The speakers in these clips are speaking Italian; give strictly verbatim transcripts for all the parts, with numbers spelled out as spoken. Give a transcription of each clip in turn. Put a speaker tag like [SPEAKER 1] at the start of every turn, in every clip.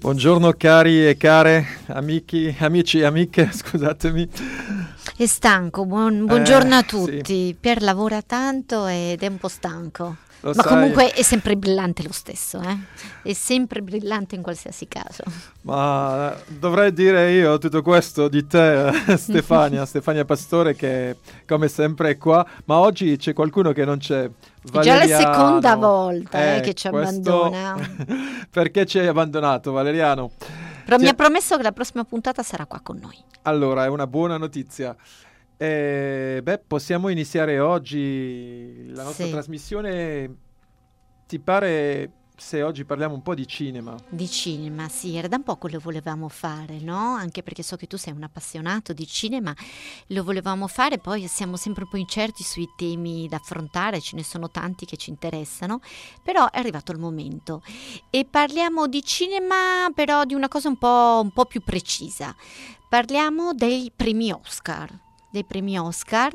[SPEAKER 1] Buongiorno cari e care, amici, amici e amiche, scusatemi.
[SPEAKER 2] È stanco, buon, buongiorno
[SPEAKER 1] Eh,
[SPEAKER 2] a tutti.
[SPEAKER 1] sì.
[SPEAKER 2] Pier lavora tanto ed è un po' stanco.
[SPEAKER 1] Lo
[SPEAKER 2] Ma
[SPEAKER 1] sai.
[SPEAKER 2] comunque è sempre brillante lo stesso, eh? È sempre brillante in qualsiasi caso.
[SPEAKER 1] Ma dovrei dire io tutto questo di te, Stefania, Stefania Pastore, che come sempre è qua, ma oggi c'è qualcuno che non c'è.
[SPEAKER 2] È già la
[SPEAKER 1] Valeriano.
[SPEAKER 2] seconda volta eh,
[SPEAKER 1] Eh,
[SPEAKER 2] che ci
[SPEAKER 1] questo-
[SPEAKER 2] abbandona.
[SPEAKER 1] Perché ci hai abbandonato, Valeriano?
[SPEAKER 2] Però
[SPEAKER 1] Ti-
[SPEAKER 2] mi ha promesso che la prossima puntata sarà qua con noi.
[SPEAKER 1] Allora, è una buona notizia. Eh, beh, possiamo iniziare oggi la nostra
[SPEAKER 2] Sì.
[SPEAKER 1] trasmissione. Ti pare se oggi parliamo un po' di cinema?
[SPEAKER 2] Di cinema, sì, era da un po' che lo volevamo fare, no? Anche perché so che tu sei un appassionato di cinema, lo volevamo fare, poi siamo sempre un po' incerti sui temi da affrontare, ce ne sono tanti che ci interessano, però è arrivato il momento. E parliamo di cinema, però di una cosa un po', un po' più precisa. Parliamo dei premi Oscar, dei premi Oscar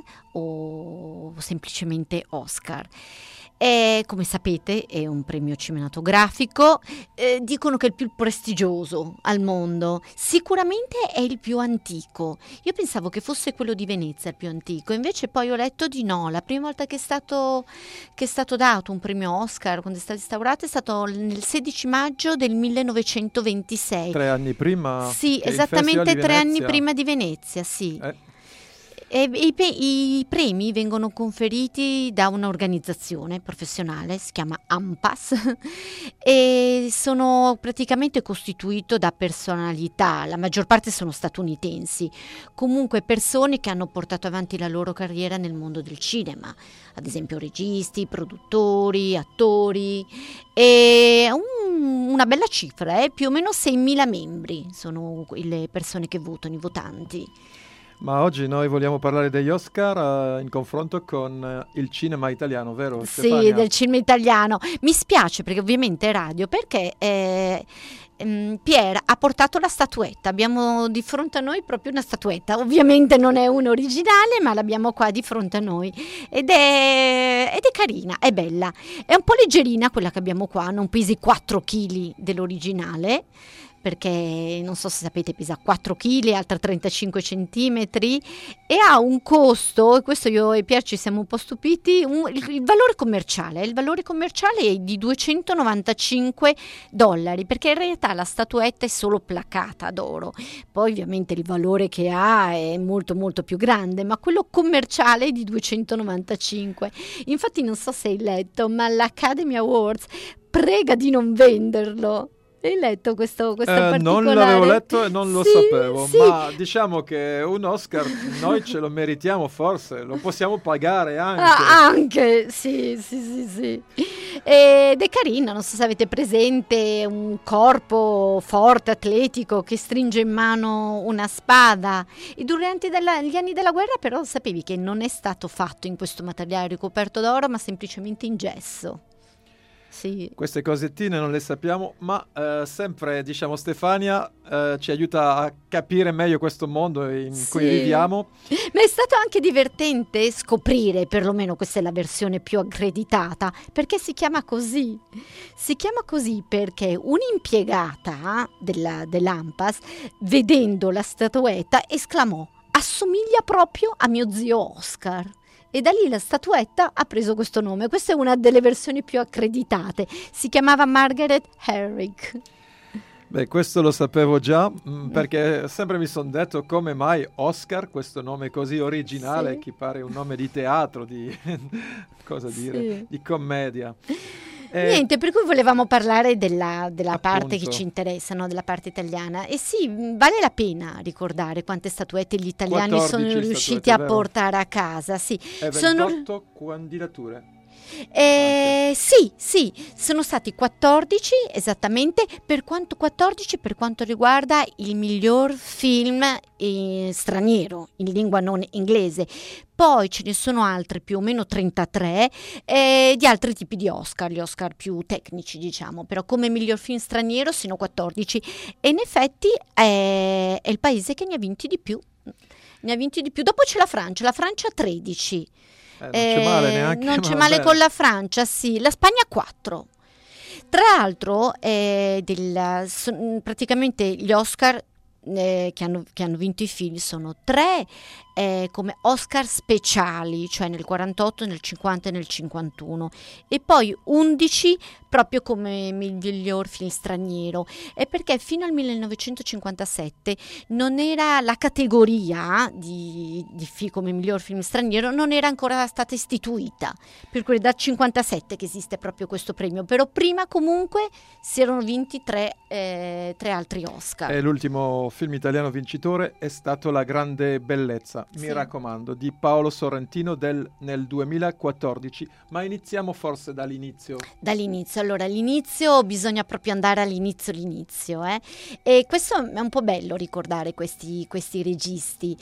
[SPEAKER 2] o semplicemente Oscar. E, come sapete, è un premio cinematografico, eh, dicono che è il più prestigioso al mondo, sicuramente è il più antico. Io pensavo che fosse quello di Venezia il più antico, invece poi ho letto di no. La prima volta che è stato, che è stato dato un premio Oscar, quando è stato instaurato, è stato nel sedici maggio del millenovecentoventisei.
[SPEAKER 1] Tre anni prima?
[SPEAKER 2] Sì,
[SPEAKER 1] che il
[SPEAKER 2] esattamente
[SPEAKER 1] Festival di
[SPEAKER 2] tre anni
[SPEAKER 1] Venezia-
[SPEAKER 2] prima di Venezia, sì.
[SPEAKER 1] Eh,
[SPEAKER 2] E i, pe- i premi vengono conferiti da un'organizzazione professionale, si chiama ANPAS, e sono praticamente costituito da personalità, la maggior parte sono statunitensi, comunque persone che hanno portato avanti la loro carriera nel mondo del cinema, ad esempio registi, produttori, attori, e un- una bella cifra, eh, più o meno seimila membri sono le persone che votano, i votanti.
[SPEAKER 1] ma oggi noi vogliamo parlare degli Oscar eh, in confronto con eh, il cinema italiano, vero
[SPEAKER 2] Sì,
[SPEAKER 1] Stefania?
[SPEAKER 2] del cinema italiano. Mi spiace perché ovviamente è radio, perché eh, ehm, Pier ha portato la statuetta. Abbiamo di fronte a noi proprio una statuetta. Ovviamente non è una originale, ma l'abbiamo qua di fronte a noi. Ed è, ed è carina, è bella. È un po' leggerina quella che abbiamo qua, non pesi quattro chili dell'originale, perché non so se sapete pesa quattro chili, altra trentacinque centimetri, e ha un costo, e questo io e Pier ci siamo un po' stupiti, un- il, il valore commerciale, il valore commerciale è di duecentonovantacinque dollari, perché in realtà la statuetta è solo placata d'oro, poi ovviamente il valore che ha è molto molto più grande, ma quello commerciale è di duecentonovantacinque. Infatti non so se hai letto, ma l'Academy Awards prega di non venderlo. Hai letto questo, questo
[SPEAKER 1] Eh,
[SPEAKER 2] particolare?
[SPEAKER 1] non l'avevo letto e non lo
[SPEAKER 2] Sì,
[SPEAKER 1] sapevo,
[SPEAKER 2] sì.
[SPEAKER 1] ma diciamo che un Oscar noi ce lo meritiamo forse, lo possiamo pagare anche.
[SPEAKER 2] Ah, anche, sì, sì, sì, sì. Ed è carina, non so se avete presente un corpo forte, atletico, che stringe in mano una spada. E durante della- gli anni della guerra però sapevi che non è stato fatto in questo materiale ricoperto d'oro, ma semplicemente in gesso. Sì.
[SPEAKER 1] Queste cosettine non le sappiamo, ma eh, sempre, diciamo, Stefania eh, ci aiuta a capire meglio questo mondo in cui
[SPEAKER 2] Sì.
[SPEAKER 1] viviamo.
[SPEAKER 2] Ma è stato anche divertente scoprire, perlomeno questa è la versione più accreditata, perché si chiama così. Si chiama così perché un'impiegata della, dell'ANPAS, vedendo la statuetta, esclamò: assomiglia proprio a mio zio Oscar. E da lì la statuetta ha preso questo nome. Questa è una delle versioni più accreditate. Si chiamava Margaret Herrick.
[SPEAKER 1] Beh, questo lo sapevo già, mh, perché sempre mi sono detto come mai Oscar, questo nome così originale,
[SPEAKER 2] Sì.
[SPEAKER 1] che pare un nome di teatro, di cosa dire,
[SPEAKER 2] Sì.
[SPEAKER 1] di commedia. Eh,
[SPEAKER 2] Niente, per cui volevamo parlare della, della parte che
[SPEAKER 1] Appunto.
[SPEAKER 2] ci interessa, no? Della parte italiana. E sì, mh, vale la pena ricordare quante statuette gli italiani sono
[SPEAKER 1] quattordici
[SPEAKER 2] riusciti
[SPEAKER 1] statuette,
[SPEAKER 2] a
[SPEAKER 1] vero?
[SPEAKER 2] portare a casa. Sì,
[SPEAKER 1] e
[SPEAKER 2] sono,
[SPEAKER 1] ventotto candidature.
[SPEAKER 2] eh, sì, sì, sono stati quattordici esattamente, per quanto quattordici per quanto riguarda il miglior film eh, straniero, in lingua non inglese. Poi ce ne sono altri, più o meno trentatré, eh, di altri tipi di Oscar, gli Oscar più tecnici diciamo, però come miglior film straniero sono quattordici, e in effetti è, è il paese che ne ha vinti di più. Ne ha vinti di più. Dopo c'è la Francia, la Francia tredici.
[SPEAKER 1] Eh, non c'è male neanche.
[SPEAKER 2] Non c'è
[SPEAKER 1] ma
[SPEAKER 2] male
[SPEAKER 1] vabbè.
[SPEAKER 2] con la Francia, sì. La Spagna quattro. Tra l'altro, eh, del, so, praticamente gli Oscar eh, che, hanno, che hanno vinto i film sono tre eh, come Oscar speciali, cioè nel quarantotto, nel cinquanta e nel cinquantuno, e poi undici proprio come miglior film straniero. E perché fino al millenovecentocinquantasette non era la categoria di, di film come miglior film straniero, non era ancora stata istituita, per cui è dal cinquantasette che esiste proprio questo premio, però prima comunque si erano vinti tre, eh, tre altri Oscar.
[SPEAKER 1] E l'ultimo film italiano vincitore è stato La grande bellezza, mi
[SPEAKER 2] Sì.
[SPEAKER 1] raccomando, di Paolo Sorrentino del, nel duemilaquattordici. Ma iniziamo forse dall'inizio.
[SPEAKER 2] Dall'inizio, allora all'inizio bisogna proprio andare all'inizio, l'inizio, eh? E questo è un po' bello ricordare questi, questi registi,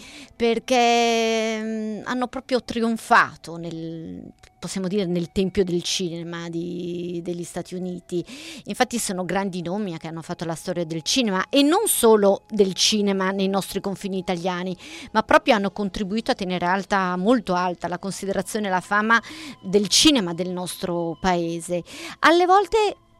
[SPEAKER 2] perché mh, hanno proprio trionfato nel, possiamo dire, nel tempio del cinema di, degli Stati Uniti. Infatti sono grandi nomi che hanno fatto la storia del cinema, e non solo del cinema nei nostri confini italiani, ma proprio hanno contribuito a tenere alta, molto alta, la considerazione e la fama del cinema del nostro paese. Alle volte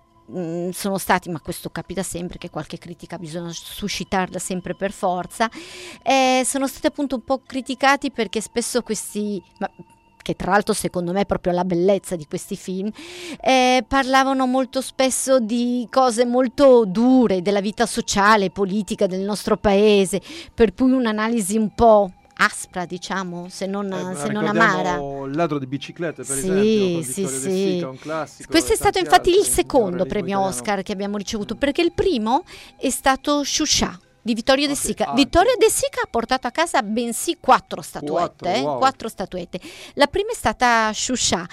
[SPEAKER 2] mh, sono stati, ma questo capita sempre, che qualche critica bisogna suscitarla sempre per forza, eh, sono stati appunto un po' criticati perché spesso questi... Ma, che tra l'altro secondo me è proprio la bellezza di questi film, eh, parlavano molto spesso di cose molto dure della vita sociale, politica del nostro paese, per cui un'analisi un po' aspra, diciamo, se non,
[SPEAKER 1] Eh,
[SPEAKER 2] se non
[SPEAKER 1] ricordiamo
[SPEAKER 2] amara.
[SPEAKER 1] Il ladro di biciclette, per
[SPEAKER 2] Sì,
[SPEAKER 1] esempio, con
[SPEAKER 2] sì,
[SPEAKER 1] Vittorio De
[SPEAKER 2] sì.
[SPEAKER 1] Sica, un classico.
[SPEAKER 2] Questo
[SPEAKER 1] e
[SPEAKER 2] è stato
[SPEAKER 1] tanti
[SPEAKER 2] infatti il
[SPEAKER 1] altri,
[SPEAKER 2] secondo
[SPEAKER 1] realismo
[SPEAKER 2] premio
[SPEAKER 1] italiano.
[SPEAKER 2] Oscar che abbiamo ricevuto,
[SPEAKER 1] Mm.
[SPEAKER 2] perché il primo è stato Sciuscià di Vittorio De
[SPEAKER 1] Ok,
[SPEAKER 2] Sica.
[SPEAKER 1] anche.
[SPEAKER 2] Vittorio De Sica ha portato a casa bensì quattro statuette,
[SPEAKER 1] Quattro,
[SPEAKER 2] eh,
[SPEAKER 1] wow.
[SPEAKER 2] quattro statuette. La prima è stata Sciuscià,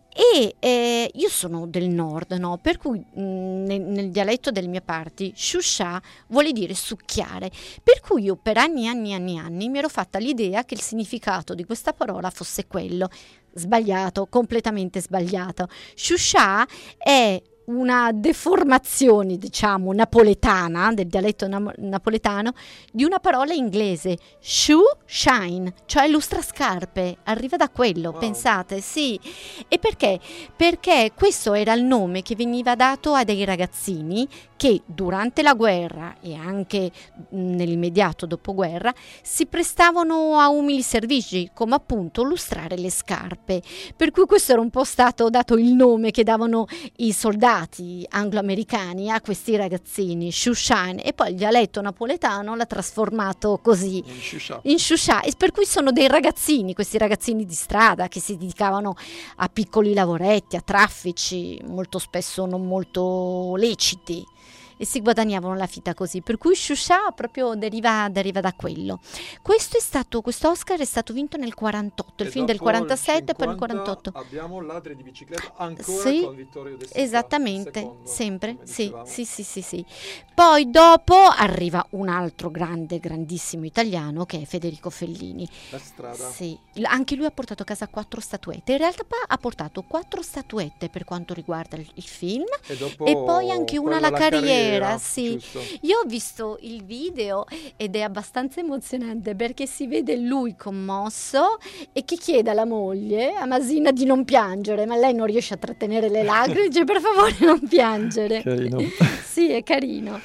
[SPEAKER 2] e eh, io sono del nord, no? Per cui mh, nel, nel dialetto delle mie parti Sciuscià vuole dire succhiare, per cui io per anni e anni e anni e anni mi ero fatta l'idea che il significato di questa parola fosse quello. Sbagliato, completamente sbagliato. Sciuscià è una deformazione, diciamo, napoletana, del dialetto na- napoletano, di una parola inglese, shoe shine, cioè lustrascarpe, arriva da quello,
[SPEAKER 1] Wow.
[SPEAKER 2] pensate, sì. E perché? Perché questo era il nome che veniva dato a dei ragazzini che durante la guerra e anche mh, nell'immediato dopoguerra si prestavano a umili servigi, come appunto lustrare le scarpe, per cui questo era un po' stato dato il nome che davano i soldati anglo-americani a questi ragazzini, Shushan, e poi il dialetto napoletano l'ha trasformato così
[SPEAKER 1] In Sciuscià.
[SPEAKER 2] in Shusha, e per cui sono dei ragazzini, questi ragazzini di strada che si dedicavano a piccoli lavoretti, a traffici molto spesso non molto leciti, e si guadagnavano la vita così, per cui Shusha proprio deriva, deriva da quello. Questo è stato, questo Oscar è stato vinto nel quarantotto, il
[SPEAKER 1] E
[SPEAKER 2] film del
[SPEAKER 1] dopo il
[SPEAKER 2] quarantasette, poi nel
[SPEAKER 1] cinquanta
[SPEAKER 2] quarantotto.
[SPEAKER 1] abbiamo Ladri di bicicletta ancora
[SPEAKER 2] Sì,
[SPEAKER 1] con Vittorio De Sica.
[SPEAKER 2] esattamente,
[SPEAKER 1] secondo,
[SPEAKER 2] sempre,
[SPEAKER 1] come
[SPEAKER 2] sì,
[SPEAKER 1] dicevamo.
[SPEAKER 2] sì, sì, sì, sì. Poi dopo arriva un altro grande, grandissimo italiano che è Federico Fellini.
[SPEAKER 1] La strada.
[SPEAKER 2] Sì, l- anche lui ha portato a casa quattro statuette. In realtà pa- ha portato quattro statuette per quanto riguarda il, il film,
[SPEAKER 1] E, dopo
[SPEAKER 2] e poi anche una
[SPEAKER 1] quella
[SPEAKER 2] alla
[SPEAKER 1] la
[SPEAKER 2] carriera, sì.
[SPEAKER 1] giusto.
[SPEAKER 2] Io ho visto il video ed è abbastanza emozionante, perché si vede lui commosso e che chiede alla moglie, a Masina, di non piangere, ma lei non riesce a trattenere le lacrime, dice per favore non piangere.
[SPEAKER 1] Carino.
[SPEAKER 2] Sì, è carino.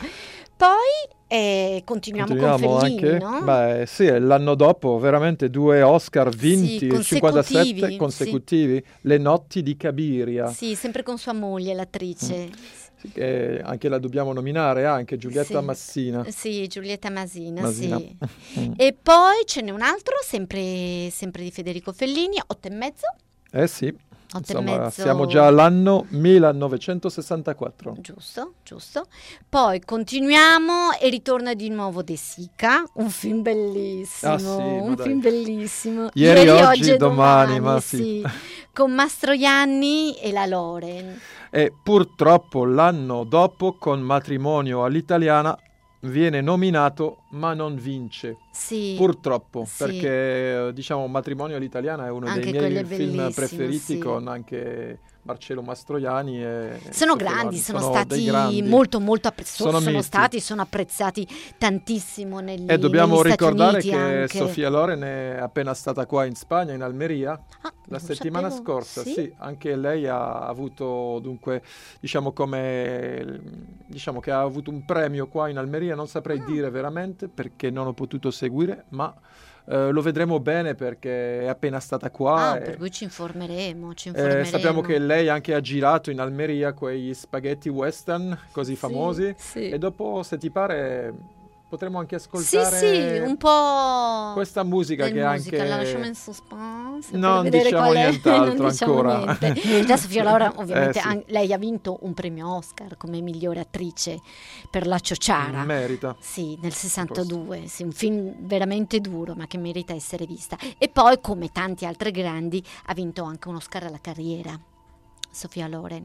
[SPEAKER 2] Poi eh, continuiamo,
[SPEAKER 1] Continuiamo
[SPEAKER 2] con Fellini,
[SPEAKER 1] anche.
[SPEAKER 2] no?
[SPEAKER 1] Beh, sì, è l'anno dopo veramente due Oscar vinti,
[SPEAKER 2] Sì,
[SPEAKER 1] il cinquantasette
[SPEAKER 2] consecutivi,
[SPEAKER 1] consecutivi, Le notti di Cabiria.
[SPEAKER 2] Sì, sempre con sua moglie, l'attrice.
[SPEAKER 1] Sì, che anche la dobbiamo nominare, anche Giulietta
[SPEAKER 2] Sì.
[SPEAKER 1] Massina.
[SPEAKER 2] Sì, Giulietta Masina,
[SPEAKER 1] Masina.
[SPEAKER 2] sì.
[SPEAKER 1] Mm.
[SPEAKER 2] E poi ce n'è un altro, sempre, sempre di Federico Fellini, Otto e mezzo.
[SPEAKER 1] Eh sì,
[SPEAKER 2] Otto
[SPEAKER 1] insomma,
[SPEAKER 2] e mezzo.
[SPEAKER 1] siamo già all'anno millenovecentosessantaquattro.
[SPEAKER 2] Giusto, giusto. Poi continuiamo e ritorna di nuovo De Sica, un film bellissimo,
[SPEAKER 1] Ah, sì, ma
[SPEAKER 2] un
[SPEAKER 1] dai.
[SPEAKER 2] film bellissimo.
[SPEAKER 1] Ieri, oggi, domani, ma sì.
[SPEAKER 2] Con Mastroianni e la Loren.
[SPEAKER 1] E purtroppo l'anno dopo, con Matrimonio all'italiana, viene nominato ma non vince.
[SPEAKER 2] Sì.
[SPEAKER 1] Purtroppo,
[SPEAKER 2] Sì.
[SPEAKER 1] perché eh, diciamo Matrimonio all'italiana è uno
[SPEAKER 2] Anche
[SPEAKER 1] dei
[SPEAKER 2] quello
[SPEAKER 1] miei
[SPEAKER 2] è
[SPEAKER 1] film
[SPEAKER 2] bellissimo,
[SPEAKER 1] preferiti,
[SPEAKER 2] sì.
[SPEAKER 1] con anche Marcello Mastroianni e
[SPEAKER 2] sono
[SPEAKER 1] Sofia
[SPEAKER 2] grandi,
[SPEAKER 1] Loren.
[SPEAKER 2] sono,
[SPEAKER 1] Sono
[SPEAKER 2] stati
[SPEAKER 1] dei grandi.
[SPEAKER 2] molto molto apprezzati,
[SPEAKER 1] Sono
[SPEAKER 2] sono,
[SPEAKER 1] miti.
[SPEAKER 2] stati, sono apprezzati tantissimo negli,
[SPEAKER 1] E dobbiamo
[SPEAKER 2] negli Stati
[SPEAKER 1] ricordare
[SPEAKER 2] Uniti
[SPEAKER 1] che
[SPEAKER 2] anche.
[SPEAKER 1] Sofia Loren è appena stata qua in Spagna, in Almeria,
[SPEAKER 2] Ah,
[SPEAKER 1] la
[SPEAKER 2] non
[SPEAKER 1] settimana
[SPEAKER 2] sapevo.
[SPEAKER 1] scorsa.
[SPEAKER 2] Sì?
[SPEAKER 1] Sì, anche lei ha avuto, dunque, diciamo come, diciamo che ha avuto un premio qua in Almeria, non saprei
[SPEAKER 2] Ah.
[SPEAKER 1] dire veramente perché non ho potuto seguire, ma eh, lo vedremo bene perché è appena stata qua.
[SPEAKER 2] Ah,
[SPEAKER 1] e-
[SPEAKER 2] per cui ci informeremo, ci
[SPEAKER 1] eh,
[SPEAKER 2] informeremo.
[SPEAKER 1] sappiamo che lei anche ha girato in Almeria quegli spaghetti western così
[SPEAKER 2] Sì,
[SPEAKER 1] famosi
[SPEAKER 2] sì.
[SPEAKER 1] e dopo, se ti pare, potremmo anche
[SPEAKER 2] Sì,
[SPEAKER 1] ascoltare
[SPEAKER 2] sì, un po'
[SPEAKER 1] questa musica
[SPEAKER 2] del
[SPEAKER 1] che è
[SPEAKER 2] musica, la lasciamo in
[SPEAKER 1] anche...
[SPEAKER 2] suspense per
[SPEAKER 1] Non
[SPEAKER 2] vedere
[SPEAKER 1] diciamo
[SPEAKER 2] qual è.
[SPEAKER 1] nient'altro
[SPEAKER 2] Non diciamo
[SPEAKER 1] ancora.
[SPEAKER 2] niente. Già Sofia Loren, ovviamente,
[SPEAKER 1] Eh, sì.
[SPEAKER 2] an- lei ha vinto un premio Oscar come migliore attrice per La Ciociara.
[SPEAKER 1] Merita.
[SPEAKER 2] Sì, nel sessantadue, sì, un film veramente duro ma che merita essere vista. E poi, come tanti altri grandi, ha vinto anche un Oscar alla carriera, Sofia Loren.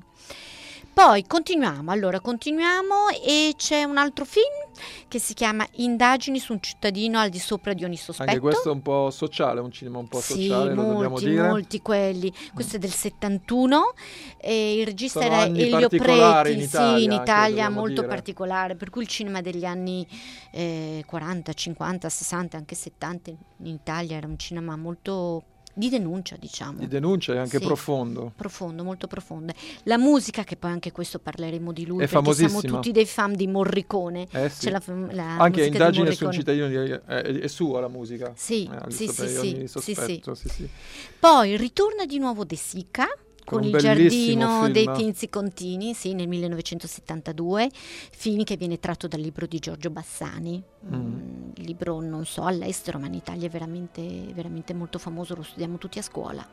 [SPEAKER 2] Poi continuiamo, allora continuiamo e c'è un altro film che si chiama Indagini su un cittadino al di sopra di ogni sospetto.
[SPEAKER 1] Anche questo è un po' sociale, un cinema un po'
[SPEAKER 2] Sì,
[SPEAKER 1] sociale, lo dobbiamo
[SPEAKER 2] molti,
[SPEAKER 1] dire.
[SPEAKER 2] molti quelli. Questo è del settantuno e il regista
[SPEAKER 1] Sono
[SPEAKER 2] era
[SPEAKER 1] anni
[SPEAKER 2] Elio
[SPEAKER 1] particolari
[SPEAKER 2] Preti,
[SPEAKER 1] in Italia,
[SPEAKER 2] sì, in
[SPEAKER 1] anche,
[SPEAKER 2] Italia
[SPEAKER 1] dobbiamo
[SPEAKER 2] molto
[SPEAKER 1] dire.
[SPEAKER 2] particolare, per cui il cinema degli anni eh, quaranta, cinquanta, sessanta, anche settanta in Italia era un cinema molto di denuncia, diciamo.
[SPEAKER 1] Di denuncia e anche
[SPEAKER 2] Sì.
[SPEAKER 1] profondo.
[SPEAKER 2] Profondo, molto profonda. La musica, che poi anche questo parleremo di lui,
[SPEAKER 1] È
[SPEAKER 2] perché siamo
[SPEAKER 1] famosissima.
[SPEAKER 2] tutti dei fan di Morricone.
[SPEAKER 1] Eh sì.
[SPEAKER 2] C'è la, la
[SPEAKER 1] Anche
[SPEAKER 2] musica di
[SPEAKER 1] Indagine su un
[SPEAKER 2] Morricone.
[SPEAKER 1] cittadino di, è, è sua la musica.
[SPEAKER 2] Sì,
[SPEAKER 1] Eh, al di
[SPEAKER 2] sì,
[SPEAKER 1] sopra
[SPEAKER 2] sì,
[SPEAKER 1] di
[SPEAKER 2] sì,
[SPEAKER 1] ogni
[SPEAKER 2] sì, sì.
[SPEAKER 1] sospetto, sì, sì.
[SPEAKER 2] Poi ritorna di nuovo De Sica con
[SPEAKER 1] un
[SPEAKER 2] il
[SPEAKER 1] bellissimo
[SPEAKER 2] giardino
[SPEAKER 1] film.
[SPEAKER 2] dei Tinzi Contini, sì, nel millenovecentosettantadue, film che viene tratto dal libro di Giorgio Bassani.
[SPEAKER 1] Mm.
[SPEAKER 2] Un libro, non so, all'estero, ma in Italia è veramente, veramente molto famoso, lo studiamo tutti a scuola.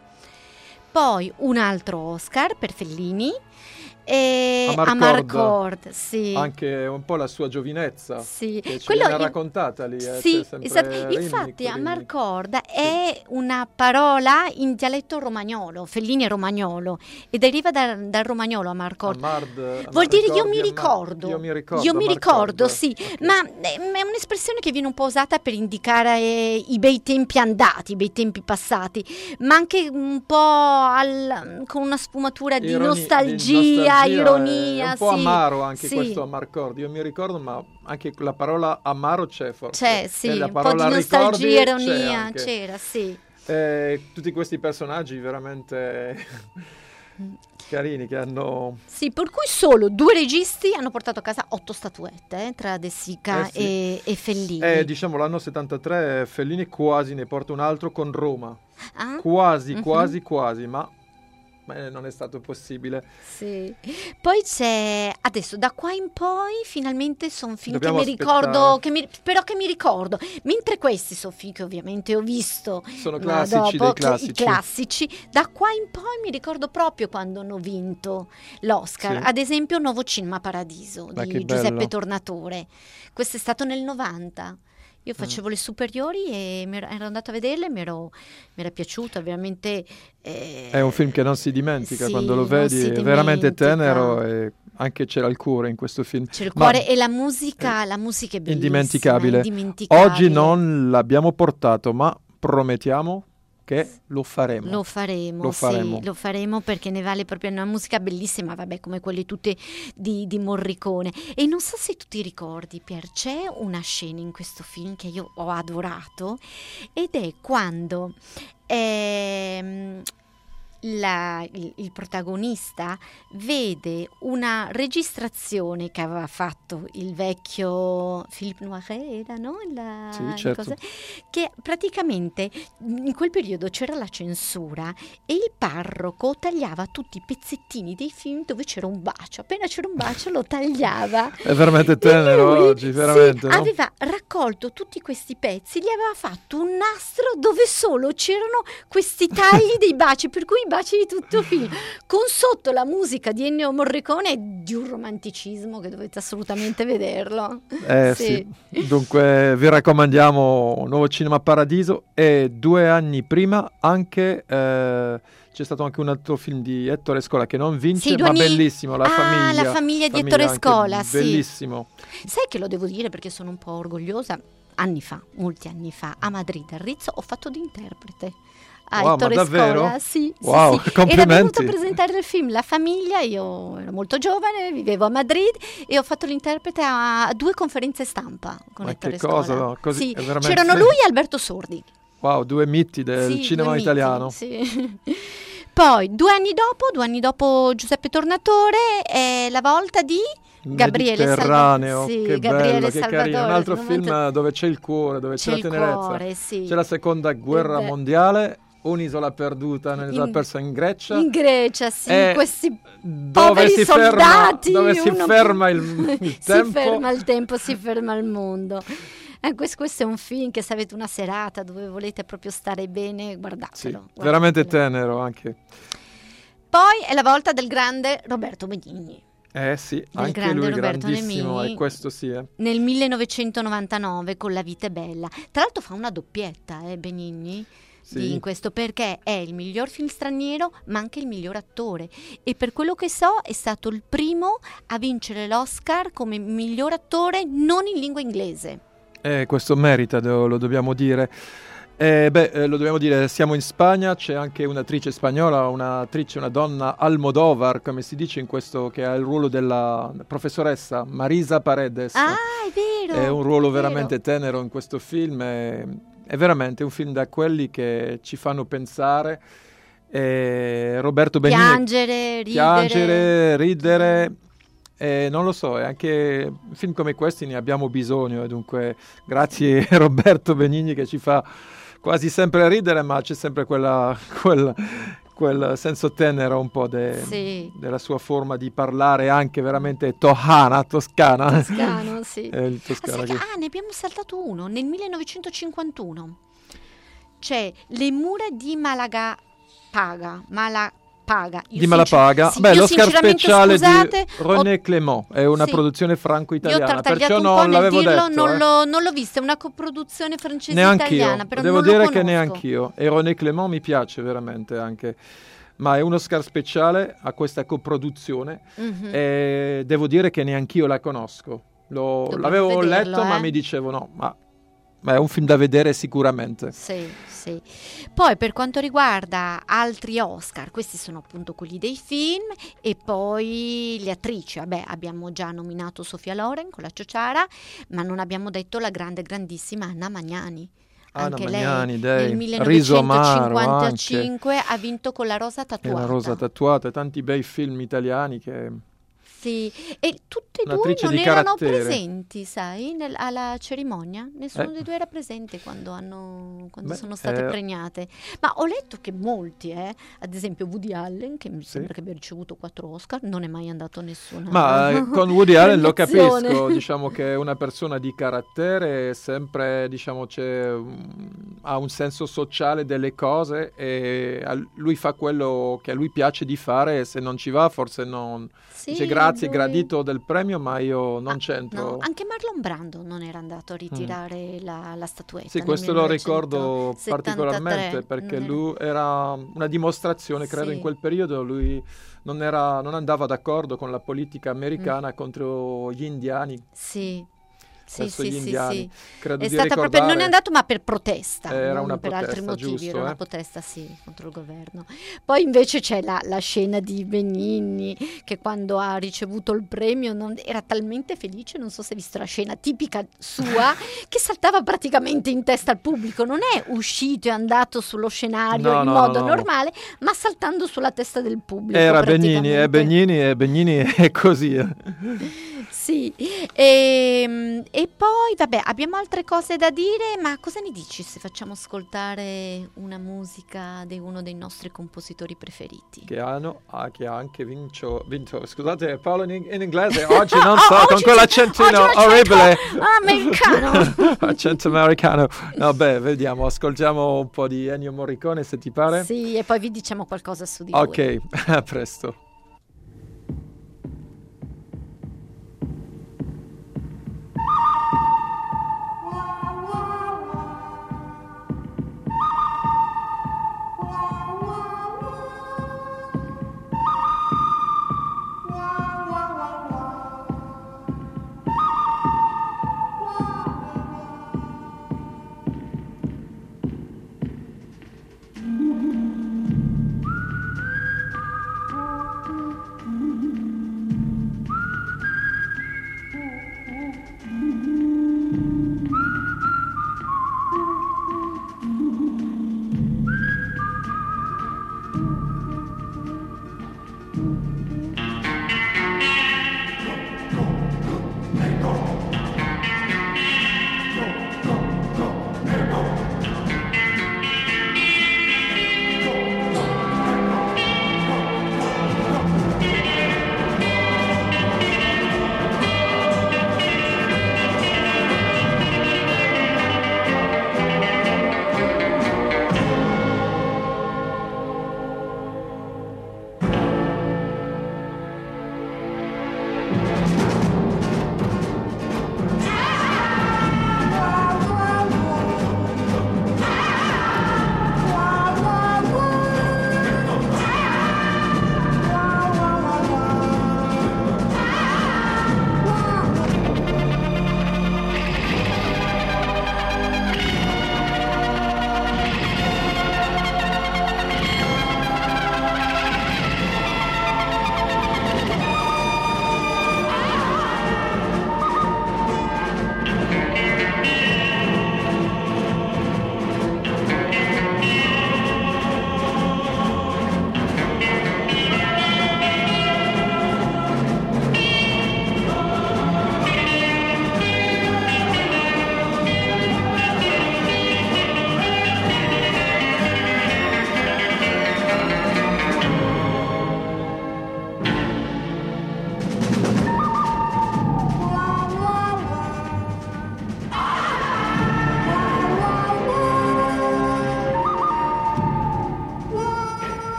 [SPEAKER 2] Poi un altro Oscar per Fellini e
[SPEAKER 1] Amarcord.
[SPEAKER 2] Amarcord, sì.
[SPEAKER 1] Anche un po' la sua giovinezza,
[SPEAKER 2] Sì,
[SPEAKER 1] che ci
[SPEAKER 2] quello
[SPEAKER 1] viene
[SPEAKER 2] in-
[SPEAKER 1] raccontata lì. eh,
[SPEAKER 2] Sì,
[SPEAKER 1] c'è sempre
[SPEAKER 2] esatto.
[SPEAKER 1] Rimini,
[SPEAKER 2] Infatti
[SPEAKER 1] Rimini.
[SPEAKER 2] Amarcord è una parola in dialetto romagnolo, Fellini è romagnolo e deriva da- dal romagnolo Amarcord.
[SPEAKER 1] Amard-
[SPEAKER 2] Vuol dire io
[SPEAKER 1] Amarcord,
[SPEAKER 2] mi
[SPEAKER 1] Amar-
[SPEAKER 2] ricordo,
[SPEAKER 1] Io mi ricordo.
[SPEAKER 2] io mi
[SPEAKER 1] Amarcord.
[SPEAKER 2] ricordo, sì,
[SPEAKER 1] Ok.
[SPEAKER 2] ma è, è un'espressione che viene un po' usata per indicare eh, i bei tempi andati, i bei tempi passati, ma anche un po' al- con una sfumatura di
[SPEAKER 1] Ironi-
[SPEAKER 2] nostalgia,
[SPEAKER 1] di nostalgia,
[SPEAKER 2] ironia,
[SPEAKER 1] è un po'
[SPEAKER 2] sì,
[SPEAKER 1] amaro anche
[SPEAKER 2] sì.
[SPEAKER 1] questo Amarcord. Io mi ricordo, ma anche la parola amaro c'è forse.
[SPEAKER 2] C'è, sì,
[SPEAKER 1] E la
[SPEAKER 2] un po'
[SPEAKER 1] parola
[SPEAKER 2] di nostalgia,
[SPEAKER 1] ricordi c'è
[SPEAKER 2] ironia,
[SPEAKER 1] anche.
[SPEAKER 2] c'era, sì.
[SPEAKER 1] Eh, tutti questi personaggi veramente carini che hanno...
[SPEAKER 2] Sì, per cui solo due registi hanno portato a casa otto statuette eh, tra De Sica
[SPEAKER 1] Eh sì.
[SPEAKER 2] e, e Fellini.
[SPEAKER 1] Eh, diciamo l'anno settantatré Fellini quasi ne porta un altro con Roma.
[SPEAKER 2] Ah?
[SPEAKER 1] Quasi,
[SPEAKER 2] Mhm.
[SPEAKER 1] quasi, quasi, ma ma non è stato possibile.
[SPEAKER 2] Sì. Poi c'è adesso da qua in poi finalmente sono film
[SPEAKER 1] Dobbiamo
[SPEAKER 2] che mi
[SPEAKER 1] aspettare.
[SPEAKER 2] ricordo, che mi, però che mi ricordo. Mentre questi sono film che ovviamente ho visto.
[SPEAKER 1] Sono
[SPEAKER 2] ma
[SPEAKER 1] classici
[SPEAKER 2] dopo,
[SPEAKER 1] dei classici.
[SPEAKER 2] I classici. Da qua in poi mi ricordo proprio quando hanno vinto l'Oscar.
[SPEAKER 1] Sì.
[SPEAKER 2] Ad esempio Nuovo Cinema Paradiso
[SPEAKER 1] Ma che
[SPEAKER 2] di Giuseppe
[SPEAKER 1] bello.
[SPEAKER 2] Tornatore. Questo è stato nel novanta. Io facevo le superiori e mi ero, ero andata a vederle e mi, ero, mi era piaciuto, veramente... eh,
[SPEAKER 1] È un film che non si dimentica
[SPEAKER 2] sì,
[SPEAKER 1] quando lo
[SPEAKER 2] non
[SPEAKER 1] vedi,
[SPEAKER 2] si
[SPEAKER 1] è veramente
[SPEAKER 2] dimentica.
[SPEAKER 1] tenero e anche c'era il cuore in questo film.
[SPEAKER 2] C'è il
[SPEAKER 1] Ma
[SPEAKER 2] cuore e la musica, la musica è bellissima,
[SPEAKER 1] indimenticabile.
[SPEAKER 2] indimenticabile.
[SPEAKER 1] Oggi non l'abbiamo portato, ma promettiamo che lo faremo.
[SPEAKER 2] Lo faremo,
[SPEAKER 1] Lo faremo.
[SPEAKER 2] sì, lo faremo perché ne vale proprio una musica bellissima, vabbè, come quelle tutte di, di Morricone. E non so se tu ti ricordi, Pier, c'è una scena in questo film che io ho adorato ed è quando ehm, la- il, il protagonista vede una registrazione che aveva fatto il vecchio Philippe Noiret, era, no? La,
[SPEAKER 1] Sì,
[SPEAKER 2] il
[SPEAKER 1] certo.
[SPEAKER 2] cosa- che praticamente in quel periodo c'era la censura e il parroco tagliava tutti i pezzettini dei film dove c'era un bacio, appena c'era un bacio lo tagliava.
[SPEAKER 1] È veramente
[SPEAKER 2] E
[SPEAKER 1] tenero
[SPEAKER 2] lui,
[SPEAKER 1] oggi, veramente.
[SPEAKER 2] sì,
[SPEAKER 1] no?
[SPEAKER 2] aveva raccolto tutti questi pezzi, gli aveva fatto un nastro dove solo c'erano questi tagli dei baci, per cui i baci di tutto il film, con sotto la musica di Ennio Morricone e di un romanticismo che dovete assolutamente vederlo.
[SPEAKER 1] Eh sì. Dunque vi raccomandiamo Nuovo Cinema Paradiso e due anni prima anche eh, c'è stato anche un altro film di Ettore Scola che non vince,
[SPEAKER 2] Sì, due
[SPEAKER 1] ma
[SPEAKER 2] anni-
[SPEAKER 1] bellissimo, La
[SPEAKER 2] Ah,
[SPEAKER 1] famiglia.
[SPEAKER 2] La famiglia di Ettore
[SPEAKER 1] anche
[SPEAKER 2] Scola, sì.
[SPEAKER 1] Bellissimo.
[SPEAKER 2] Sai che lo devo dire perché sono un po' orgogliosa? Anni fa, molti anni fa, a Madrid, al Rizzo, ho fatto di interprete. a
[SPEAKER 1] Wow,
[SPEAKER 2] Ettore
[SPEAKER 1] ma davvero?
[SPEAKER 2] Scola. Sì,
[SPEAKER 1] Wow,
[SPEAKER 2] sì, sì.
[SPEAKER 1] complimenti.
[SPEAKER 2] Era venuto a presentare il film La famiglia, io ero molto giovane, vivevo a Madrid e ho fatto l'interprete a, a due conferenze stampa con
[SPEAKER 1] Ma
[SPEAKER 2] Ettore
[SPEAKER 1] che cosa,
[SPEAKER 2] Scola.
[SPEAKER 1] no? Così,
[SPEAKER 2] Sì,
[SPEAKER 1] è veramente-
[SPEAKER 2] c'erano lui e Alberto Sordi.
[SPEAKER 1] Wow, due miti del
[SPEAKER 2] Sì,
[SPEAKER 1] cinema
[SPEAKER 2] due miti,
[SPEAKER 1] italiano.
[SPEAKER 2] sì. Poi, due anni dopo, due anni dopo Giuseppe Tornatore, è la volta di Gabriele
[SPEAKER 1] Mediterraneo,
[SPEAKER 2] Salvatore. Sì,
[SPEAKER 1] che
[SPEAKER 2] Gabriele
[SPEAKER 1] bello, che
[SPEAKER 2] Salvatore,
[SPEAKER 1] carino. Un altro
[SPEAKER 2] un
[SPEAKER 1] film
[SPEAKER 2] momento-
[SPEAKER 1] dove c'è il cuore, dove c'è,
[SPEAKER 2] C'è
[SPEAKER 1] la
[SPEAKER 2] il
[SPEAKER 1] tenerezza.
[SPEAKER 2] cuore, sì.
[SPEAKER 1] C'è la seconda guerra
[SPEAKER 2] Eh beh.
[SPEAKER 1] mondiale, un'isola perduta, un'isola
[SPEAKER 2] In-
[SPEAKER 1] persa in Grecia.
[SPEAKER 2] In Grecia, sì,
[SPEAKER 1] E
[SPEAKER 2] questi
[SPEAKER 1] dove
[SPEAKER 2] poveri
[SPEAKER 1] si ferma,
[SPEAKER 2] soldati.
[SPEAKER 1] dove si
[SPEAKER 2] uno-
[SPEAKER 1] ferma il, il
[SPEAKER 2] si
[SPEAKER 1] tempo.
[SPEAKER 2] ferma il tempo, si ferma il mondo. Eh, questo, questo è un film che se avete una serata dove volete proprio stare bene, guardatelo.
[SPEAKER 1] Sì,
[SPEAKER 2] guardatelo.
[SPEAKER 1] veramente tenero anche.
[SPEAKER 2] Poi è la volta del grande Roberto Benigni.
[SPEAKER 1] Eh sì,
[SPEAKER 2] Del
[SPEAKER 1] anche
[SPEAKER 2] grande
[SPEAKER 1] lui
[SPEAKER 2] Roberto
[SPEAKER 1] grandissimo,
[SPEAKER 2] Benigni.
[SPEAKER 1] e questo sì, eh.
[SPEAKER 2] Nel millenovecentonovantanove con La vita è bella. Tra l'altro fa una doppietta, eh, Benigni,
[SPEAKER 1] Sì.
[SPEAKER 2] di- in questo, perché è il miglior film straniero ma anche il miglior attore. E per quello che so è stato il primo a vincere l'Oscar come miglior attore non in lingua inglese.
[SPEAKER 1] Eh, questo merita, do- lo dobbiamo dire. Eh, beh, eh, lo dobbiamo dire, siamo in Spagna, c'è anche un'attrice spagnola, un'attrice, una donna Almodóvar, come si dice in questo, che ha il ruolo della professoressa Marisa Paredes.
[SPEAKER 2] Ah, è vero!
[SPEAKER 1] È un ruolo
[SPEAKER 2] è vero.
[SPEAKER 1] veramente tenero in questo film, è, è veramente un film da quelli che ci fanno pensare. Eh, Roberto Benigni,
[SPEAKER 2] Piangere, ridere.
[SPEAKER 1] piangere, ridere, eh, non lo so, e anche film come questi ne abbiamo bisogno, e dunque grazie Roberto Benigni che ci fa quasi sempre ridere, ma c'è sempre quella, quel, quel senso tenero un po' de-
[SPEAKER 2] Sì.
[SPEAKER 1] della sua forma di parlare, anche veramente tohana, toscana.
[SPEAKER 2] Toscano, sì.
[SPEAKER 1] È il
[SPEAKER 2] Ah,
[SPEAKER 1] toscano
[SPEAKER 2] sai
[SPEAKER 1] che-
[SPEAKER 2] che- ah, ne abbiamo saltato uno. Nel millenovecentocinquantuno c'è Le mura di Malapaga. Malapaga. Io
[SPEAKER 1] di Malapaga.
[SPEAKER 2] sincer- sì,
[SPEAKER 1] Beh,
[SPEAKER 2] io
[SPEAKER 1] l'Oscar
[SPEAKER 2] sinceramente,
[SPEAKER 1] speciale
[SPEAKER 2] scusate,
[SPEAKER 1] di René
[SPEAKER 2] ho-
[SPEAKER 1] Clément, è una
[SPEAKER 2] sì.
[SPEAKER 1] produzione
[SPEAKER 2] Io ho
[SPEAKER 1] franco-italiana,
[SPEAKER 2] tartagliato
[SPEAKER 1] perciò
[SPEAKER 2] un po'
[SPEAKER 1] non
[SPEAKER 2] nel
[SPEAKER 1] l'avevo
[SPEAKER 2] dirlo,
[SPEAKER 1] detto.
[SPEAKER 2] non,
[SPEAKER 1] eh.
[SPEAKER 2] l'ho, non l'ho vista, è una coproduzione francese
[SPEAKER 1] Neanch'io,
[SPEAKER 2] italiana, però
[SPEAKER 1] devo
[SPEAKER 2] non
[SPEAKER 1] dire
[SPEAKER 2] lo
[SPEAKER 1] che
[SPEAKER 2] conosco.
[SPEAKER 1] neanch'io. E René Clément mi piace veramente anche, ma è un Oscar speciale a questa coproduzione,
[SPEAKER 2] Mhm.
[SPEAKER 1] e devo dire che neanch'io la conosco. Lo-
[SPEAKER 2] Dobbiamo
[SPEAKER 1] l'avevo
[SPEAKER 2] vederlo,
[SPEAKER 1] letto, ma
[SPEAKER 2] eh.
[SPEAKER 1] mi dicevo no, ma, ma è un film da vedere sicuramente.
[SPEAKER 2] Sì, sì. Poi per quanto riguarda altri Oscar, questi sono appunto quelli dei film, e poi le attrici. Vabbè, abbiamo già nominato Sofia Loren con La Ciociara, ma non abbiamo detto la grande, grandissima Anna Magnani.
[SPEAKER 1] Anna
[SPEAKER 2] Anche
[SPEAKER 1] Magnani,
[SPEAKER 2] lei
[SPEAKER 1] dei
[SPEAKER 2] nel
[SPEAKER 1] Riso Amaro
[SPEAKER 2] millenovecentocinquantacinque ha vinto con La rosa
[SPEAKER 1] e
[SPEAKER 2] tatuata.
[SPEAKER 1] La rosa tatuata, e tanti bei film italiani che...
[SPEAKER 2] Sì, e tutte e due
[SPEAKER 1] Un'attrice
[SPEAKER 2] non
[SPEAKER 1] di
[SPEAKER 2] erano
[SPEAKER 1] carattere.
[SPEAKER 2] presenti, sai, nel- alla cerimonia. Nessuno
[SPEAKER 1] Eh.
[SPEAKER 2] dei due era presente quando, hanno, quando
[SPEAKER 1] Beh,
[SPEAKER 2] sono state
[SPEAKER 1] eh.
[SPEAKER 2] premiate. Ma ho letto che molti, eh, ad esempio Woody Allen, che mi
[SPEAKER 1] Sì.
[SPEAKER 2] sembra che abbia ricevuto quattro Oscar, non è mai andato a nessuna
[SPEAKER 1] Ma eh, con Woody Allen lo
[SPEAKER 2] premiazione.
[SPEAKER 1] capisco, diciamo che è una persona di carattere, sempre, diciamo, c'è, mm, ha un senso sociale delle cose, e a lui fa quello che a lui piace di fare, e se non ci va forse non...
[SPEAKER 2] Sì,
[SPEAKER 1] dice grazie,
[SPEAKER 2] lui-
[SPEAKER 1] gradito del premio, ma io non
[SPEAKER 2] Ah,
[SPEAKER 1] c'entro.
[SPEAKER 2] no, anche Marlon Brando non era andato a ritirare la, la statuetta.
[SPEAKER 1] Sì,
[SPEAKER 2] nel
[SPEAKER 1] questo lo ricordo
[SPEAKER 2] millenovecentosettantatré,
[SPEAKER 1] particolarmente, perché
[SPEAKER 2] non era-
[SPEAKER 1] lui era una dimostrazione, credo,
[SPEAKER 2] Sì.
[SPEAKER 1] in quel periodo lui non, era, non andava d'accordo con la politica americana
[SPEAKER 2] Mm.
[SPEAKER 1] contro gli indiani.
[SPEAKER 2] Sì, sì,
[SPEAKER 1] verso
[SPEAKER 2] sì,
[SPEAKER 1] gli
[SPEAKER 2] sì,
[SPEAKER 1] indiani.
[SPEAKER 2] sì.
[SPEAKER 1] Credo
[SPEAKER 2] È
[SPEAKER 1] di
[SPEAKER 2] stata proprio, non è
[SPEAKER 1] ricordare-
[SPEAKER 2] andato, ma per protesta,
[SPEAKER 1] Era
[SPEAKER 2] non
[SPEAKER 1] una
[SPEAKER 2] per altri
[SPEAKER 1] protesta,
[SPEAKER 2] motivi,
[SPEAKER 1] giusto,
[SPEAKER 2] era una
[SPEAKER 1] eh?
[SPEAKER 2] protesta, sì, contro il governo. Poi invece c'è la, la scena di Benigni, che quando ha ricevuto il premio non- era talmente felice, non so se hai visto la scena tipica sua, che saltava praticamente in testa al pubblico. Non è uscito e andato sullo scenario
[SPEAKER 1] No,
[SPEAKER 2] in
[SPEAKER 1] no,
[SPEAKER 2] modo
[SPEAKER 1] no, no.
[SPEAKER 2] normale, ma saltando sulla testa del pubblico.
[SPEAKER 1] Era Benigni, è
[SPEAKER 2] praticamente.
[SPEAKER 1] Benigni, e Benigni è così. eh.
[SPEAKER 2] Sì, e, e poi vabbè, abbiamo altre cose da dire, ma cosa ne dici se facciamo ascoltare una musica di uno dei nostri compositori preferiti?
[SPEAKER 1] Che hanno, ah, che ha anche vinto, vinto, scusate, parlo in, in inglese, oggi non so,
[SPEAKER 2] Oh,
[SPEAKER 1] con
[SPEAKER 2] oggi
[SPEAKER 1] quell'accentino
[SPEAKER 2] c'è- oggi
[SPEAKER 1] orribile.
[SPEAKER 2] l'accento americano.
[SPEAKER 1] Accento americano. No, beh, vediamo, ascoltiamo un po' di Ennio Morricone, se ti pare.
[SPEAKER 2] Sì, e poi vi diciamo qualcosa su di lui.
[SPEAKER 1] Ok, a presto.
[SPEAKER 3] Thank you.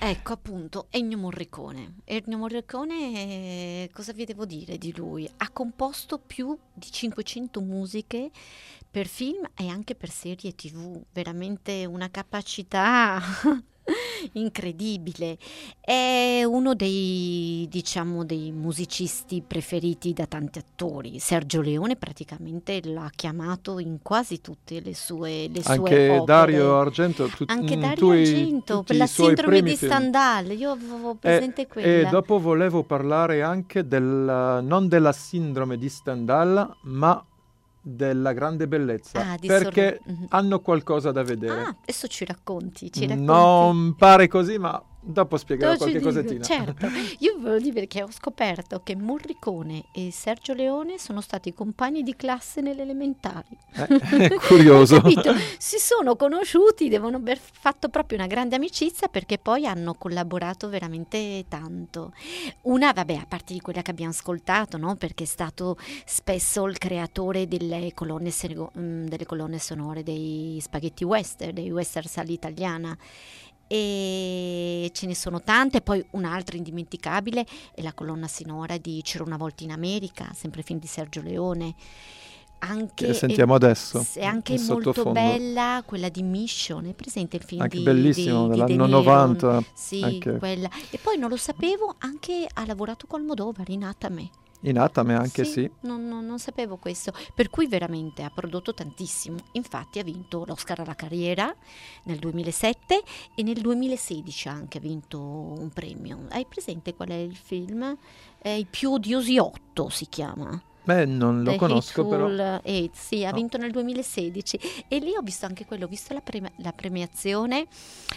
[SPEAKER 2] Ecco appunto Ennio Morricone. Ennio Morricone, eh, cosa vi devo dire di lui? Ha composto più di cinquecento musiche per film e anche per serie tivù, veramente una capacità incredibile. È uno dei, diciamo, dei musicisti preferiti da tanti attori. Sergio Leone praticamente l'ha chiamato in quasi tutte le sue, le sue
[SPEAKER 1] anche
[SPEAKER 2] opere.
[SPEAKER 1] Dario Argento, tu,
[SPEAKER 2] anche
[SPEAKER 1] mm,
[SPEAKER 2] Dario
[SPEAKER 1] tu
[SPEAKER 2] Argento per la sindrome di Stendhal, io avevo presente
[SPEAKER 1] e,
[SPEAKER 2] quella.
[SPEAKER 1] E dopo volevo parlare anche del, non della sindrome di Stendhal, ma della grande bellezza,
[SPEAKER 2] Ah, di
[SPEAKER 1] perché
[SPEAKER 2] Sor- Mhm.
[SPEAKER 1] hanno qualcosa da vedere.
[SPEAKER 2] Ah, adesso ci racconti, ci racconti.
[SPEAKER 1] Non pare così, ma dopo spiegherò
[SPEAKER 2] Dopo ci
[SPEAKER 1] qualche
[SPEAKER 2] dico,
[SPEAKER 1] cosettina.
[SPEAKER 2] certo, io volevo dire perché ho scoperto che Morricone e Sergio Leone sono stati compagni di classe nelle elementari.
[SPEAKER 1] Eh, curioso.
[SPEAKER 2] Hai capito? Si sono conosciuti, devono aver fatto proprio una grande amicizia perché poi hanno collaborato veramente tanto. Una, vabbè, a parte di quella che abbiamo ascoltato, no? Perché è stato spesso il creatore delle colonne, seno- mh, delle colonne sonore dei spaghetti western, dei western all'italiana. E ce ne sono tante. Poi un'altra indimenticabile è la colonna sonora di C'era una volta in America, sempre film di Sergio Leone. Anche
[SPEAKER 1] Che sentiamo
[SPEAKER 2] è,
[SPEAKER 1] adesso
[SPEAKER 2] è anche
[SPEAKER 1] in
[SPEAKER 2] molto
[SPEAKER 1] sottofondo.
[SPEAKER 2] bella quella di Mission, è presente il film
[SPEAKER 1] Anche
[SPEAKER 2] di,
[SPEAKER 1] bellissimo,
[SPEAKER 2] di, di
[SPEAKER 1] dell'anno
[SPEAKER 2] De Niro?
[SPEAKER 1] novanta.
[SPEAKER 2] Sì,
[SPEAKER 1] Anche.
[SPEAKER 2] quella. E poi non lo sapevo, anche ha lavorato con Almodovar in Atame.
[SPEAKER 1] In Atame anche sì.
[SPEAKER 2] Non, non, non sapevo questo, per cui veramente ha prodotto tantissimo. Infatti ha vinto l'Oscar alla carriera nel duemilasette e nel duemilasedici anche ha vinto un premio. Hai presente qual è il film? È I più odiosi otto si chiama.
[SPEAKER 1] Beh, non lo
[SPEAKER 2] The
[SPEAKER 1] conosco però.
[SPEAKER 2] Hateful Eight, sì, ha
[SPEAKER 1] No.
[SPEAKER 2] vinto nel duemilasedici e lì ho visto anche quello, ho visto la, premi- la premiazione.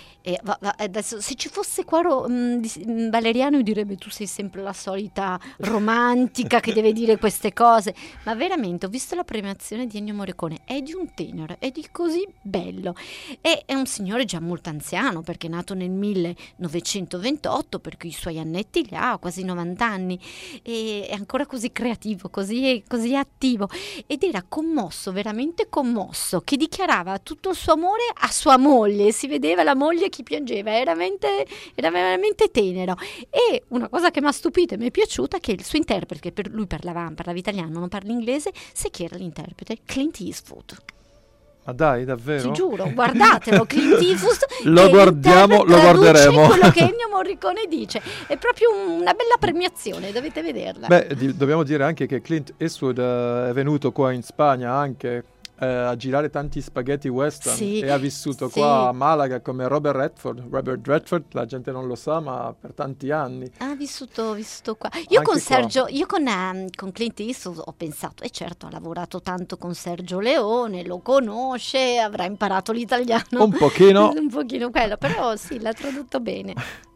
[SPEAKER 2] E va- va- adesso, se ci fosse qua Ro- mh, di- mh, Valeriano, io direbbe tu sei sempre la solita romantica che deve dire queste cose, ma veramente ho visto la premiazione di Ennio Morricone, è di un tenero, è di così bello, e è un signore già molto anziano perché è nato nel millenovecentoventotto, per cui i suoi annetti li ha, quasi novanta anni, e è ancora così creativo, così, così attivo, ed era commosso, veramente commosso, che dichiarava tutto il suo amore a sua moglie, si vedeva la moglie che piangeva, era veramente, era veramente tenero. E una cosa che mi ha stupito e mi è piaciuta, che il suo interprete, che per lui parlava, parlava italiano, non parla inglese, sai chi era l'interprete? Clint Eastwood.
[SPEAKER 1] Ma dai, davvero?
[SPEAKER 2] Ti giuro, guardatelo, Clint Eastwood.
[SPEAKER 1] Lo guardiamo, lo guarderemo.
[SPEAKER 2] Quello che Ennio Morricone dice, è proprio una bella premiazione, dovete vederla.
[SPEAKER 1] Beh, di- dobbiamo dire anche che Clint Eastwood eh, è venuto qua in Spagna anche eh, a girare tanti spaghetti western
[SPEAKER 2] Sì,
[SPEAKER 1] e ha vissuto
[SPEAKER 2] sì.
[SPEAKER 1] qua a Malaga come Robert Redford. Robert Redford, la gente non lo sa, ma per tanti anni.
[SPEAKER 2] Ha vissuto, vissuto qua. Io
[SPEAKER 1] Anche
[SPEAKER 2] con
[SPEAKER 1] qua.
[SPEAKER 2] Sergio, io con, ehm, con Clint Eastwood ho pensato, e certo ha lavorato tanto con Sergio Leone, lo conosce, avrà imparato l'italiano.
[SPEAKER 1] Un pochino.
[SPEAKER 2] Un pochino quello, però sì, l'ha tradotto bene.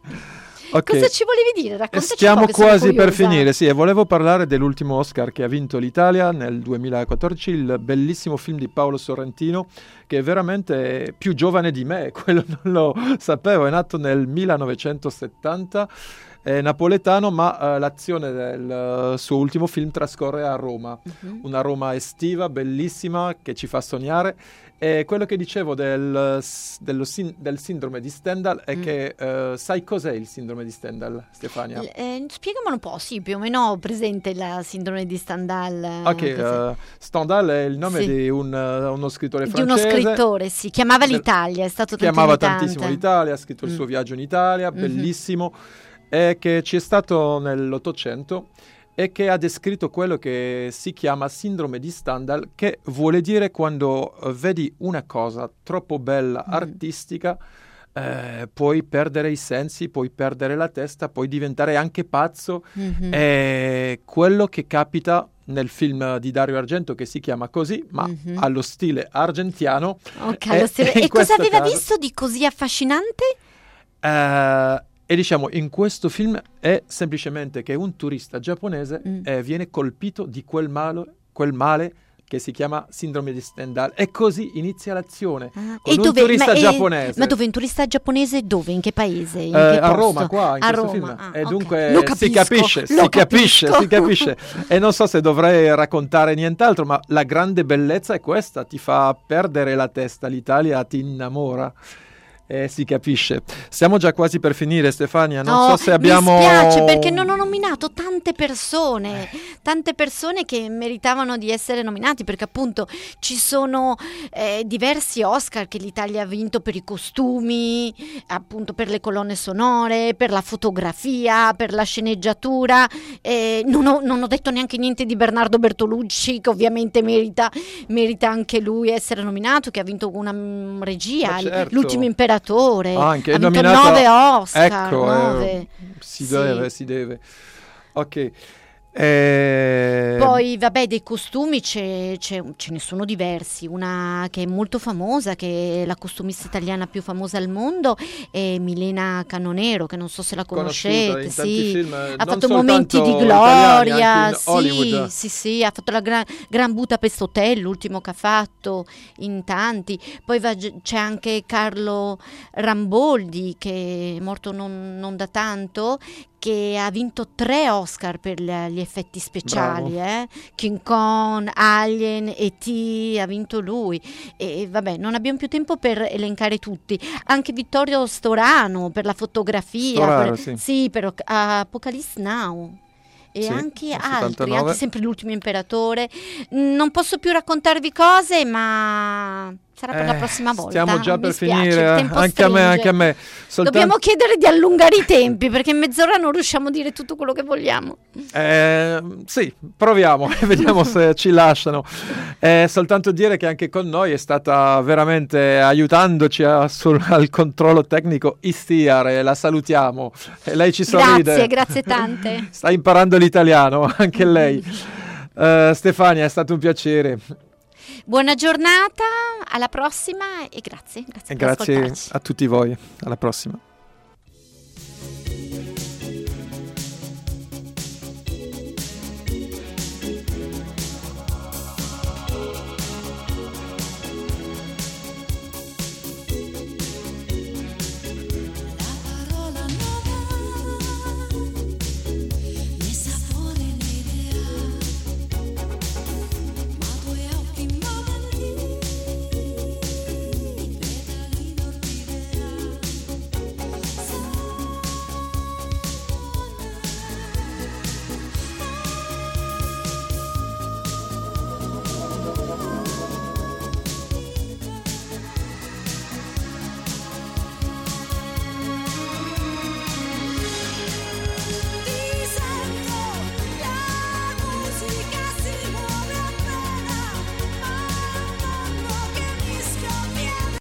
[SPEAKER 1] Ok.
[SPEAKER 2] Cosa ci volevi dire?
[SPEAKER 1] E
[SPEAKER 2] Raccontaci
[SPEAKER 1] stiamo
[SPEAKER 2] un po', che sono
[SPEAKER 1] quasi per
[SPEAKER 2] curiosa.
[SPEAKER 1] finire, sì, e volevo parlare dell'ultimo Oscar che ha vinto l'Italia nel duemilaquattordici, il bellissimo film di Paolo Sorrentino, che è veramente più giovane di me, quello non lo sapevo, è nato nel millenovecentosettanta, è napoletano, ma eh, l'azione del eh, suo ultimo film trascorre a Roma,
[SPEAKER 2] Mhm.
[SPEAKER 1] una Roma estiva, bellissima, che ci fa sognare. E quello che dicevo del, s- dello sin- del sindrome di Stendhal è
[SPEAKER 2] Mm.
[SPEAKER 1] che eh, sai cos'è il sindrome di Stendhal, Stefania?
[SPEAKER 2] L- eh, spiegamelo un po', sì, più o meno ho presente la sindrome di Stendhal. eh,
[SPEAKER 1] Ok,
[SPEAKER 2] cos'è?
[SPEAKER 1] eh, Stendhal è il nome
[SPEAKER 2] Sì.
[SPEAKER 1] di un, eh, uno scrittore
[SPEAKER 2] Di uno
[SPEAKER 1] francese.
[SPEAKER 2] scrittore, sì, chiamava
[SPEAKER 1] Del-
[SPEAKER 2] l'Italia, è stato tanto
[SPEAKER 1] Chiamava
[SPEAKER 2] in Italia.
[SPEAKER 1] tantissimo l'Italia, ha scritto il
[SPEAKER 2] Mm.
[SPEAKER 1] suo viaggio in Italia,
[SPEAKER 2] Mhm.
[SPEAKER 1] bellissimo, e che ci è stato nell'Ottocento e che ha descritto quello che si chiama sindrome di Stendhal, che vuole dire quando eh, vedi una cosa troppo bella,
[SPEAKER 2] Mm.
[SPEAKER 1] artistica, eh, puoi perdere i sensi, puoi perdere la testa, puoi diventare anche pazzo.
[SPEAKER 2] Mhm.
[SPEAKER 1] È quello che capita nel film di Dario Argento, che si chiama così, ma
[SPEAKER 2] Mhm.
[SPEAKER 1] allo stile argentiano.
[SPEAKER 2] Ok,
[SPEAKER 1] E-
[SPEAKER 2] lo stile-
[SPEAKER 1] e in
[SPEAKER 2] e cosa
[SPEAKER 1] questo
[SPEAKER 2] aveva
[SPEAKER 1] caso-
[SPEAKER 2] visto di così affascinante?
[SPEAKER 1] Eh, e diciamo, in questo film è semplicemente che un turista giapponese
[SPEAKER 2] Mm.
[SPEAKER 1] eh, viene colpito di quel male, quel male che si chiama sindrome di Stendhal, e così inizia l'azione.
[SPEAKER 2] Ah,
[SPEAKER 1] Con un turista
[SPEAKER 2] ma, eh,
[SPEAKER 1] giapponese.
[SPEAKER 2] ma dove? Un turista giapponese dove? In che paese? In
[SPEAKER 1] Eh,
[SPEAKER 2] che
[SPEAKER 1] a
[SPEAKER 2] posto?
[SPEAKER 1] Roma, qua, in
[SPEAKER 2] A
[SPEAKER 1] questo
[SPEAKER 2] Roma,
[SPEAKER 1] film.
[SPEAKER 2] ah,
[SPEAKER 1] E
[SPEAKER 2] ok.
[SPEAKER 1] dunque
[SPEAKER 2] Lo
[SPEAKER 1] si
[SPEAKER 2] capisco,
[SPEAKER 1] capisce,
[SPEAKER 2] lo
[SPEAKER 1] si capisce,
[SPEAKER 2] capisco.
[SPEAKER 1] si capisce. E non so se dovrei raccontare nient'altro, ma la grande bellezza è questa, ti fa perdere la testa, l'Italia ti innamora. Eh, si capisce. Siamo già quasi per finire, Stefania. Non
[SPEAKER 2] no,
[SPEAKER 1] so se abbiamo.
[SPEAKER 2] Mi spiace perché non ho nominato tante persone, tante persone che meritavano di essere nominati, perché appunto ci sono eh, diversi Oscar che l'Italia ha vinto per i costumi, appunto per le colonne sonore, per la fotografia, per la sceneggiatura. Eh, non, ho, non ho detto neanche niente di Bernardo Bertolucci, che ovviamente merita, merita anche lui essere nominato, che ha vinto una um, regia,
[SPEAKER 1] certo.
[SPEAKER 2] L'ultimo imperatore.
[SPEAKER 1] Ah, anche
[SPEAKER 2] ha vinto
[SPEAKER 1] nominato...
[SPEAKER 2] nove Oscar.
[SPEAKER 1] Ecco,
[SPEAKER 2] nove.
[SPEAKER 1] Eh, si
[SPEAKER 2] sì.
[SPEAKER 1] deve, si deve. Ok. Eh...
[SPEAKER 2] Poi vabbè, dei costumi c'è, c'è, ce ne sono diversi. Una che è molto famosa, che è la costumista italiana più famosa al mondo, è Milena Cannonero, che non so se la conoscete.
[SPEAKER 1] In
[SPEAKER 2] sì.
[SPEAKER 1] film,
[SPEAKER 2] ha fatto momenti di gloria,
[SPEAKER 1] sì,
[SPEAKER 2] sì, sì, ha fatto la Gran, Gran Budapest Hotel, l'ultimo che ha fatto in tanti. Poi va, c'è anche Carlo Ramboldi, che è morto non, non da tanto, che ha vinto tre Oscar per gli effetti speciali, eh? King Kong, Alien, E T, ha vinto lui. E vabbè, non abbiamo più tempo per elencare tutti. Anche Vittorio Storano per la fotografia,
[SPEAKER 1] Storaro,
[SPEAKER 2] per,
[SPEAKER 1] sì.
[SPEAKER 2] sì, per Apocalypse Now. E
[SPEAKER 1] sì,
[SPEAKER 2] anche altri,
[SPEAKER 1] settantanove.
[SPEAKER 2] anche sempre L'ultimo imperatore. Non posso più raccontarvi cose, ma sarà per
[SPEAKER 1] eh,
[SPEAKER 2] la prossima volta.
[SPEAKER 1] Stiamo già
[SPEAKER 2] Mi
[SPEAKER 1] per
[SPEAKER 2] spiace,
[SPEAKER 1] finire,
[SPEAKER 2] il tempo
[SPEAKER 1] anche
[SPEAKER 2] stringe.
[SPEAKER 1] a me, anche a me. Soltanto...
[SPEAKER 2] Dobbiamo chiedere di allungare i tempi, perché in mezz'ora non riusciamo a dire tutto quello che vogliamo.
[SPEAKER 1] Eh, sì, proviamo e vediamo se ci lasciano. Eh, soltanto dire che anche con noi è stata veramente aiutandoci a, sul, al controllo tecnico Istiar, e la salutiamo. E lei ci sorride.
[SPEAKER 2] Grazie, grazie tante.
[SPEAKER 1] Sta imparando l'italiano, anche lei. Uh, Stefania, è stato un piacere.
[SPEAKER 2] Buona giornata, alla prossima e grazie. Grazie,
[SPEAKER 1] e
[SPEAKER 2] per
[SPEAKER 1] grazie
[SPEAKER 2] ascoltarci.
[SPEAKER 1] a tutti voi. Alla prossima.